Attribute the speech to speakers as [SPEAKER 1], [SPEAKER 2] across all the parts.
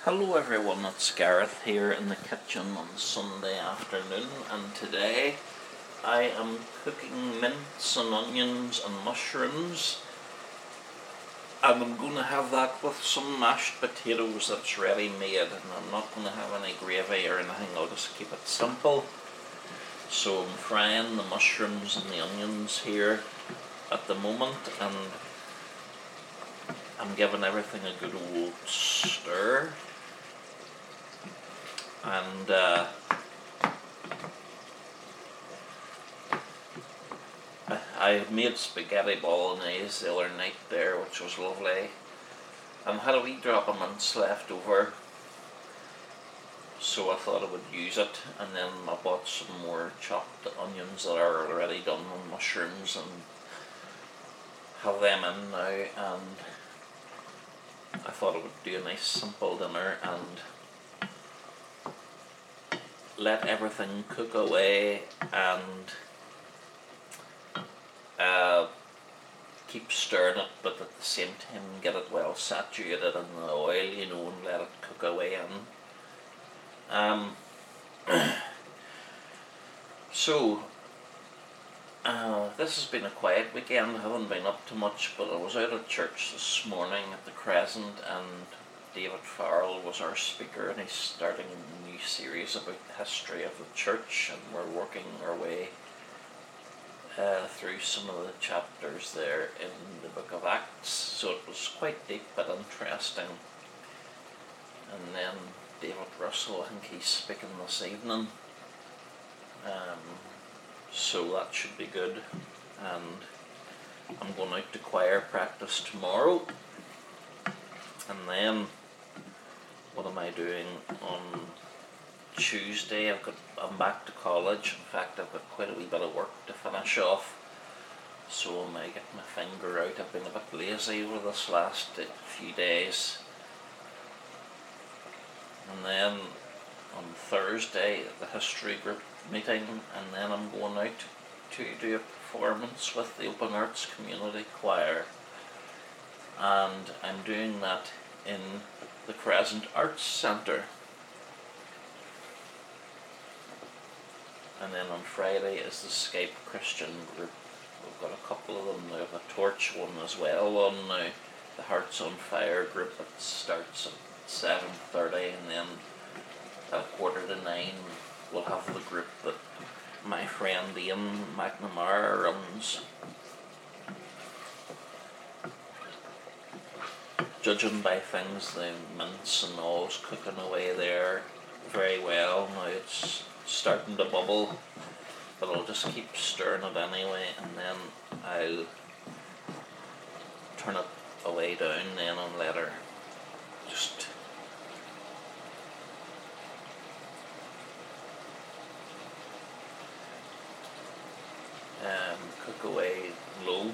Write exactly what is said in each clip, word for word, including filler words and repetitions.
[SPEAKER 1] Hello everyone, it's Gareth here in the kitchen on Sunday afternoon, and today I am cooking mince and onions and mushrooms, and I'm going to have that with some mashed potatoes that's ready made, and I'm not going to have any gravy or anything. I'll just keep it simple. So I'm frying the mushrooms and the onions here at the moment, and I'm giving everything a good old stir. And uh, I made spaghetti bolognese the other night there, which was lovely, and had a wee drop of mince left over, so I thought I would use it. And then I bought some more chopped onions that are already done, and mushrooms, and have them in now. And I thought it would do a nice simple dinner and let everything cook away, and uh, keep stirring it, but at the same time get it well saturated in the oil, you know, and let it cook away in. Um, so, uh, this has been a quiet weekend. I haven't been up to much, but I was out at church this morning at the Crescent, and David Farrell was our speaker, and he's starting a new series about the history of the church, and we're working our way uh, through some of the chapters there in the book of Acts, so it was quite deep but interesting. And then David Russell, I think he's speaking this evening, um, so that should be good. And I'm going out to choir practice tomorrow, and then what am I doing on Tuesday? I've got I'm back to college. In fact, I've got quite a wee bit of work to finish off, so I may get my finger out. I've been a bit lazy over this last few days. And then on Thursday, the history group meeting, and then I'm going out to do a performance with the Open Arts Community Choir, and I'm doing that in the Crescent Arts Centre. And then on Friday is the Skype Christian group. We've got a couple of them now, the Torch one as well on now, the Hearts on Fire group that starts at seven thirty, and then at quarter to nine we'll have the group that my friend Ian McNamara runs. Judging by things, the mince and all's cooking away there very well. Now it's starting to bubble, but I'll just keep stirring it anyway, and then I'll turn it away down then and let her just um, cook away low.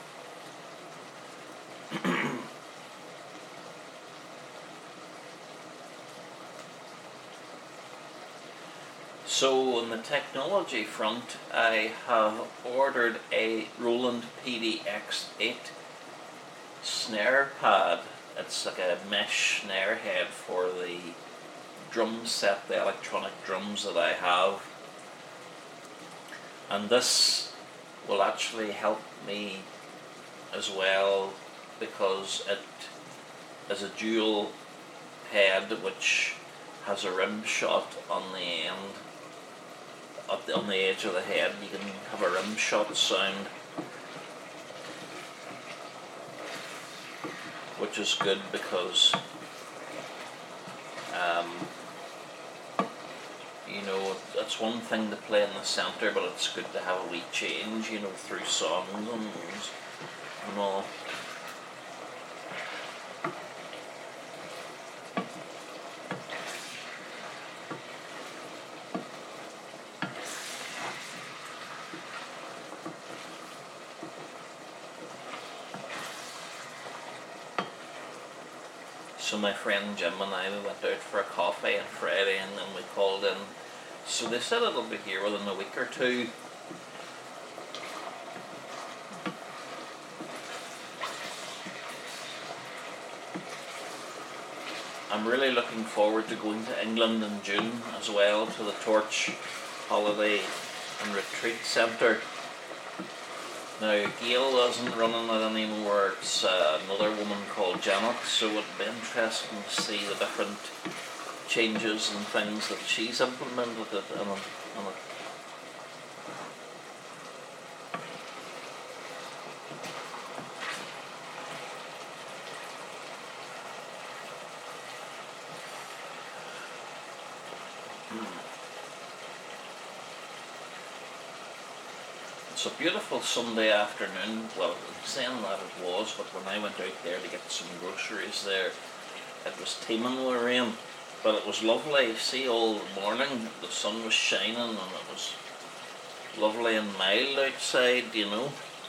[SPEAKER 1] So on the technology front, I have ordered a Roland P D X eight snare pad. It's like a mesh snare head for the drum set, the electronic drums that I have. And this will actually help me as well, because it is a dual head which has a rim shot on the end. Up the, on the edge of the head, you can have a rim shot sound, which is good because um, you know, it's one thing to play in the centre, but it's good to have a wee change, you know, through songs and, and all. So my friend Jim and I, we went out for a coffee on Friday, and then we called in. So they said it'll be here within a week or two. I'm really looking forward to going to England in June as well, to the Torch Holiday and Retreat Centre. Now, Gail isn't running it anymore, it's uh, another woman called Janet, so it'd be interesting to see the different changes and things that she's implemented it in it. In it. It's a beautiful Sunday afternoon. Well, I'm saying that it was, but when I went out there to get some groceries there, it was teeming with rain. But it was lovely. See, all morning the sun was shining and it was lovely and mild outside, you know.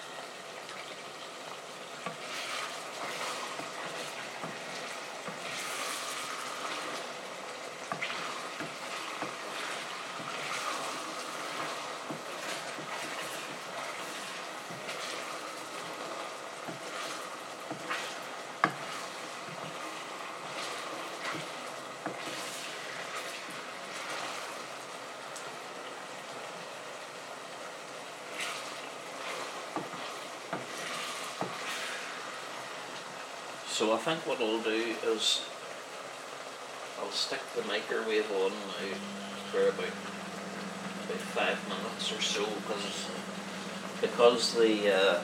[SPEAKER 1] So I think what I'll do is I'll stick the microwave on now for about, about five minutes or so, because because the uh,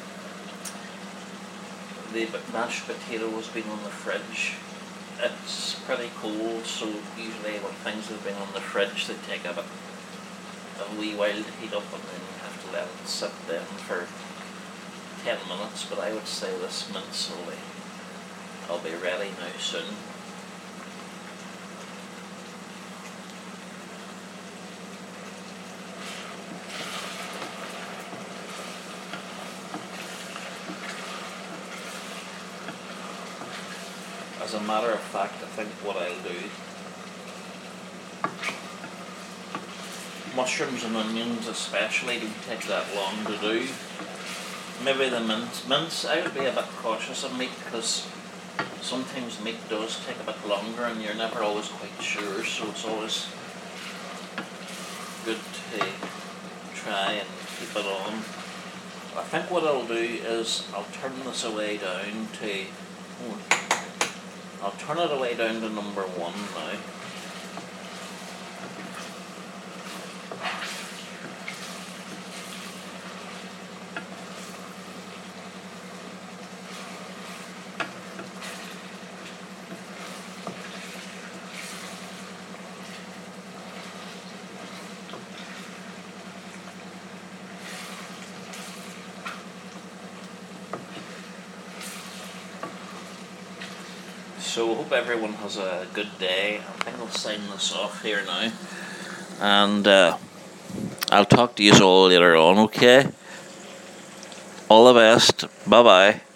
[SPEAKER 1] the mashed potato has been on the fridge. It's pretty cold, so usually when things have been on the fridge they take a bit a wee while to heat up, and then you have to let it sit then for ten minutes. But I would say this mince will be I'll be ready now soon. As a matter of fact, I think what I'll do, mushrooms and onions especially don't take that long to do. Maybe the mince, mince I would be a bit cautious of meat, because sometimes meat does take a bit longer and you're never always quite sure, so it's always good to try and keep it on. I think what I'll do is I'll turn this away down to, oh, I'll turn it away down to number one now. So I hope everyone has a good day. I think I'll sign this off here now, and uh, I'll talk to you all later on, okay? All the best. Bye bye.